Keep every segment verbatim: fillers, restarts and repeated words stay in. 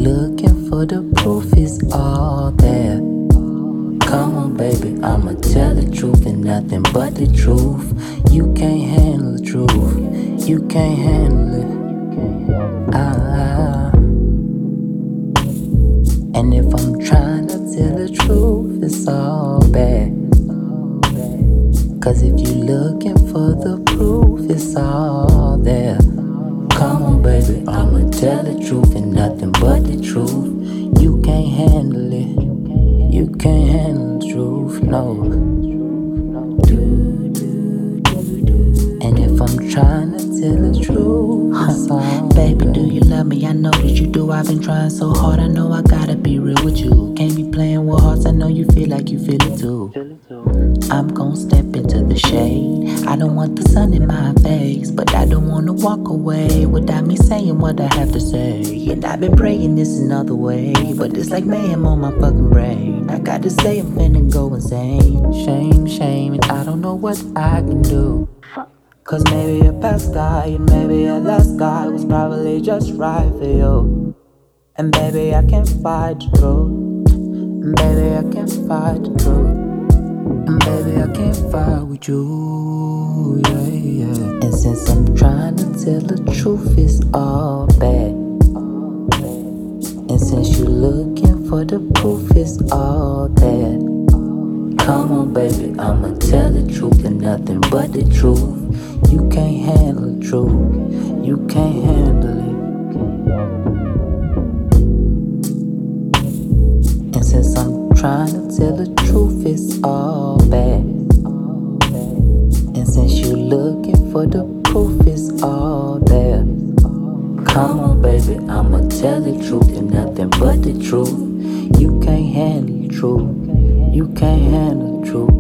looking for the proof, it's all there. Come on, baby, I'ma tell the truth and nothing but the truth. You can't handle the truth. You can't handle it. Ah. And if I'm trying to tell the truth, it's all bad. Cause if you looking for the proof, it's all there. Come on, baby, I'ma tell the truth and nothing but the truth. You can't handle it. You can't handle the truth, no. And if I'm trying to tell the truth, it's all Baby, do you love me? I know that you do. I've been trying so hard. I know I gotta be real with you. Can't be playing with hearts. I know you feel like you feel it too. I'm gon' step into the shade. I don't want the sun in my face, but I don't wanna walk away without me saying what I have to say. And I've been praying this another way, but it's like mayhem on my fucking brain. I gotta say I'm finna go insane. shame, shame, and I don't know what I can do. Cause maybe a past guy and maybe a last guy was probably just right for you. And baby, I can't fight the truth. And baby, I can't fight the truth. And baby, I can't fight with you, yeah, yeah. And since I'm trying to tell the truth, it's all bad. And since you're looking for the proof, it's all there. Come on, baby, I'ma tell the truth and nothing but the truth. You can't handle the truth. You can't handle it. And since I'm trying to tell the truth, it's all bad. And since you're looking for the proof, it's all there. Come on, baby, I'ma tell the truth and nothing but the truth. You can't handle the truth. You can't handle the truth.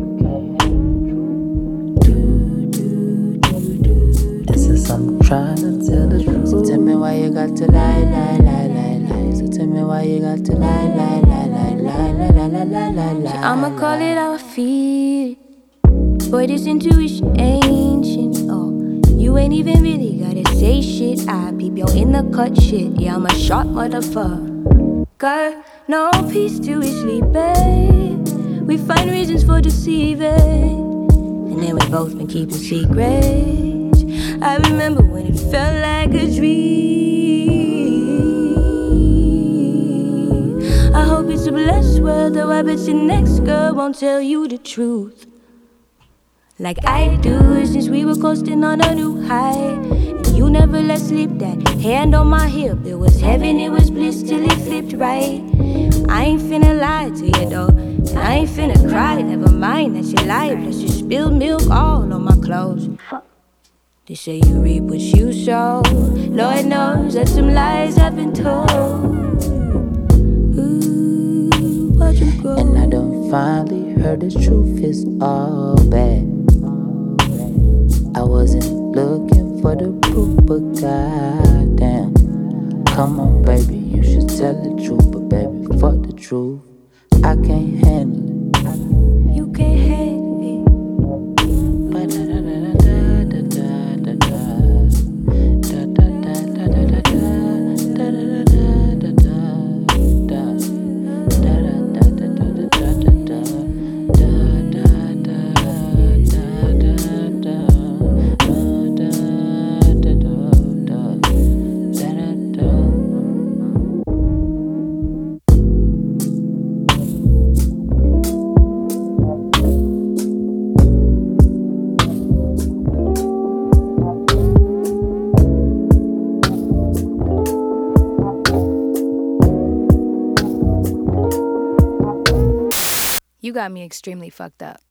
And since I'm trying to tell the truth, So tell me why you got to lie, lie, lie, lie, lie. So tell me why you got to lie, lie, lie, lie, lie, lie, lie, lie, lie, lie, lie. I'ma call it how I feel. Boy, this intuition ancient. Oh, you ain't even really gotta say shit. I peep your in the cut shit. Yeah, I'm a sharp motherfucker. No peace till we sleep, babe. We find reasons for deceiving, and then we both been keeping secrets. I remember when it felt like a dream. I hope it's a blessed world, though I bet your next girl won't tell you the truth like I do, since we were coasting on a new high. And you never let slip that hand on my hip. It was heaven, it was bliss till it flipped right. I ain't finna lie to you though, and I ain't finna cry. Never mind that you lied, plus you spilled milk all on my clothes. They say you reap what you sow. Lord knows that some lies I've been told. Ooh, watch 'em go. and I done finally heard the truth, it's all bad. I wasn't looking for the proof, but goddamn. Come on, baby, you should tell the truth, but baby, fuck the truth. I can't handle it. You can't handle it. You got me extremely fucked up.